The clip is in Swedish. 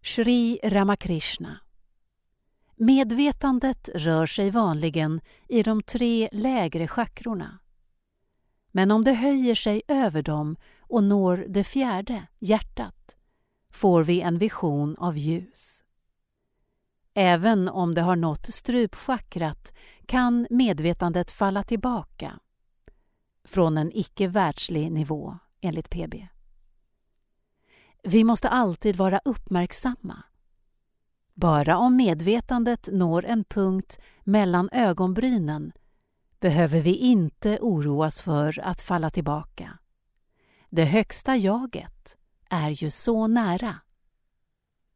Sri Ramakrishna. Medvetandet rör sig vanligen i de 3 lägre chakrorna. Men om det höjer sig över dem och når det 4:e, hjärtat, får vi en vision av ljus. Även om det har nått strupchakrat kan medvetandet falla tillbaka från en icke-världslig nivå, enligt PB. Vi måste alltid vara uppmärksamma. Bara om medvetandet når en punkt mellan ögonbrynen behöver vi inte oroas för att falla tillbaka. Det högsta jaget är ju så nära.